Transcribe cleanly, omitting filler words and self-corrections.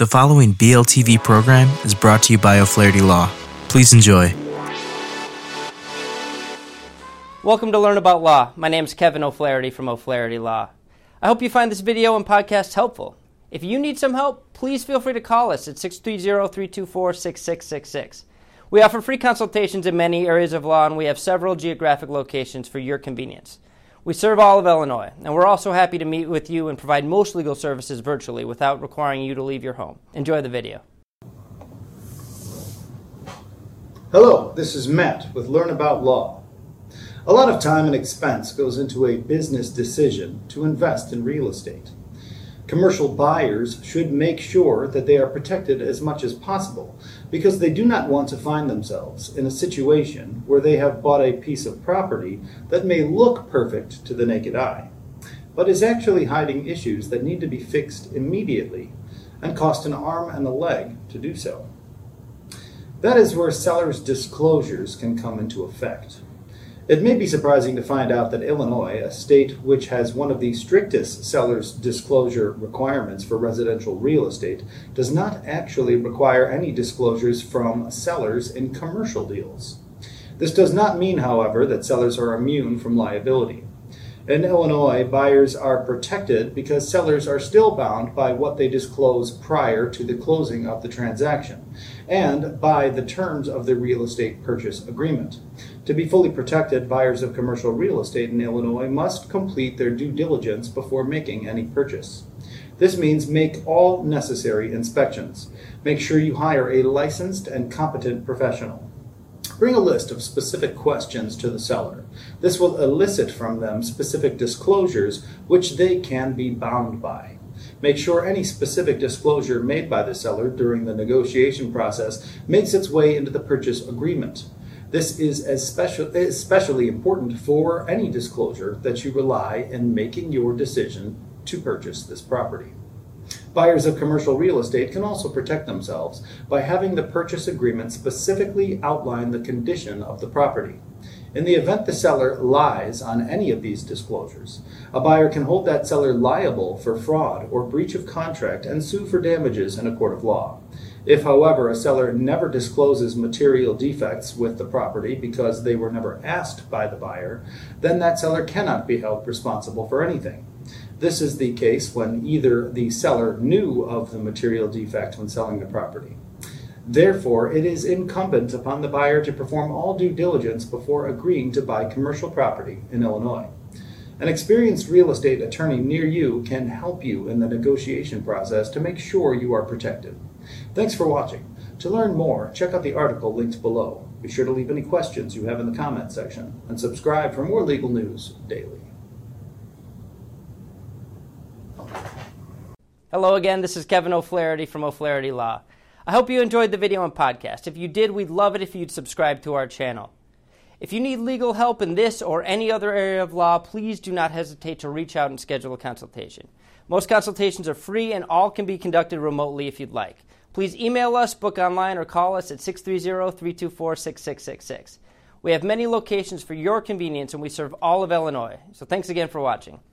The following BLTV program is brought to you by O'Flaherty Law. Please enjoy. Welcome to Learn About Law. My name is Kevin O'Flaherty from O'Flaherty Law. I hope you find this video and podcast helpful. If you need some help, please feel free to call us at 630-324-6666. We offer free consultations in many areas of law, and we have several geographic locations for your convenience. We serve all of Illinois, and we're also happy to meet with you and provide most legal services virtually without requiring you to leave your home. Enjoy the video. Hello, this is Matt with Learn About Law. A lot of time and expense goes into a business decision to invest in real estate. Commercial buyers should make sure that they are protected as much as possible because they do not want to find themselves in a situation where they have bought a piece of property that may look perfect to the naked eye, but is actually hiding issues that need to be fixed immediately and cost an arm and a leg to do so. That is where sellers' disclosures can come into effect. It may be surprising to find out that Illinois, a state which has one of the strictest seller's disclosure requirements for residential real estate, does not actually require any disclosures from sellers in commercial deals. This does not mean, however, that sellers are immune from liability. In Illinois, buyers are protected because sellers are still bound by what they disclose prior to the closing of the transaction and by the terms of the real estate purchase agreement. To be fully protected, buyers of commercial real estate in Illinois must complete their due diligence before making any purchase. This means make all necessary inspections. Make sure you hire a licensed and competent professional. Bring a list of specific questions to the seller. This will elicit from them specific disclosures which they can be bound by. Make sure any specific disclosure made by the seller during the negotiation process makes its way into the purchase agreement. This is especially important for any disclosure that you rely in making your decision to purchase this property. Buyers of commercial real estate can also protect themselves by having the purchase agreement specifically outline the condition of the property. In the event the seller lies on any of these disclosures, a buyer can hold that seller liable for fraud or breach of contract and sue for damages in a court of law. If, however, a seller never discloses material defects with the property because they were never asked by the buyer, then that seller cannot be held responsible for anything. This is the case when either the seller knew of the material defect when selling the property. Therefore, it is incumbent upon the buyer to perform all due diligence before agreeing to buy commercial property in Illinois. An experienced real estate attorney near you can help you in the negotiation process to make sure you are protected. Thanks for watching. To learn more, check out the article linked below. Be sure to leave any questions you have in the comment section and subscribe for more legal news daily. Hello again, this is Kevin O'Flaherty from O'Flaherty Law. I hope you enjoyed the video and podcast. If you did, we'd love it if you'd subscribe to our channel. If you need legal help in this or any other area of law, please do not hesitate to reach out and schedule a consultation. Most consultations are free and all can be conducted remotely if you'd like. Please email us, book online, or call us at 630-324-6666. We have many locations for your convenience and we serve all of Illinois. So thanks again for watching.